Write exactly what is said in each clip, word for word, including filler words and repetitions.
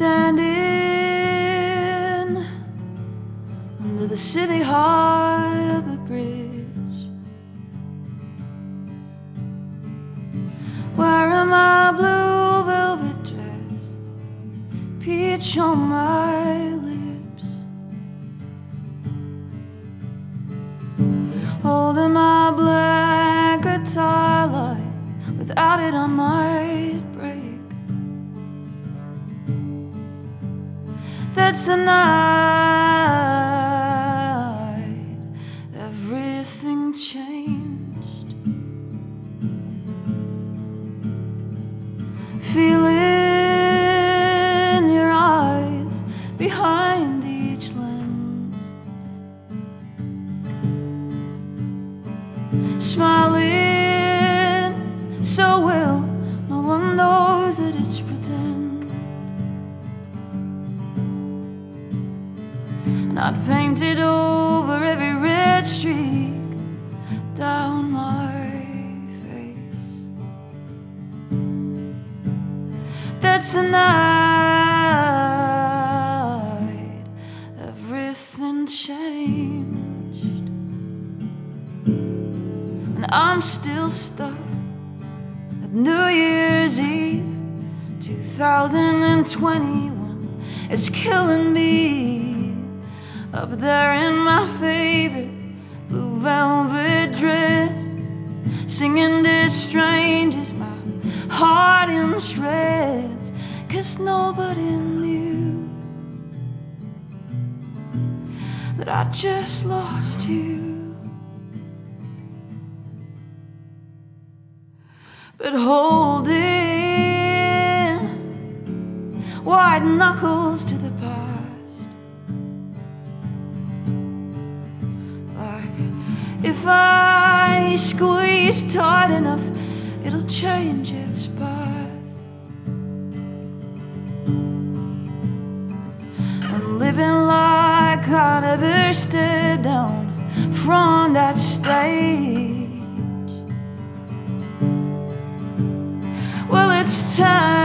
standing under the city harbor bridge, wearing my blue velvet dress, peach on my lips, holding my black guitar light. Without it I might break. That's the night everything changed. Feeling your eyes behind each lens, smiling so well, no one knows that it's pretend. And I'd painted over every red streak down my face. That's the night everything changed. And I'm still stuck at New Year's Eve two thousand twenty-one. It's killing me. Up there in my favorite blue velvet dress, singing this strangers, my heart in shreds. Cause nobody knew that I just lost you. But holding white knuckles to the past, if I squeeze tight enough, it'll change its path. I'm living like I never stepped down from that stage. Well, it's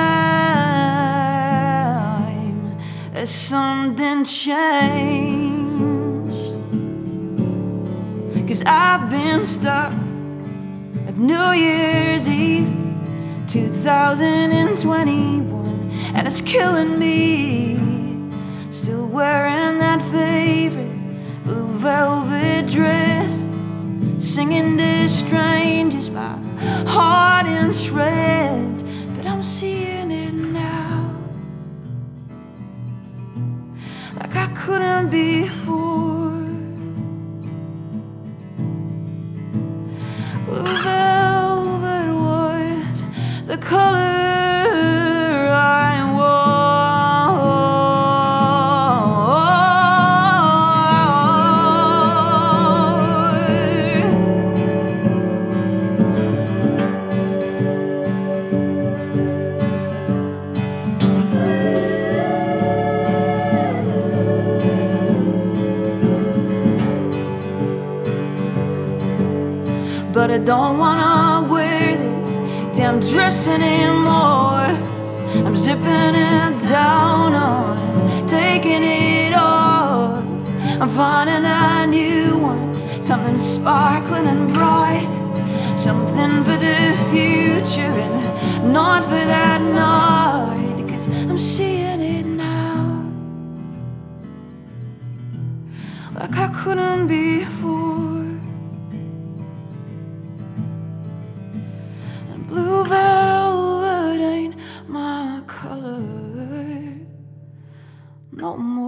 time that something changed. Cause I've been stuck at New Year's Eve two thousand twenty-one, and it's killing me. Still wearing that favorite blue velvet dress, singing to strangers, my heart in shreds. But I'm seeing it now, like I couldn't before. Blue velvet was the color I but I don't wanna wear this damn dress anymore. I'm zipping it down, on taking it off. I'm finding a new one, something sparkling and bright, something for the future and not for that night. Cause I'm seeing it now, like I couldn't before. Blue velvet ain't my color no more.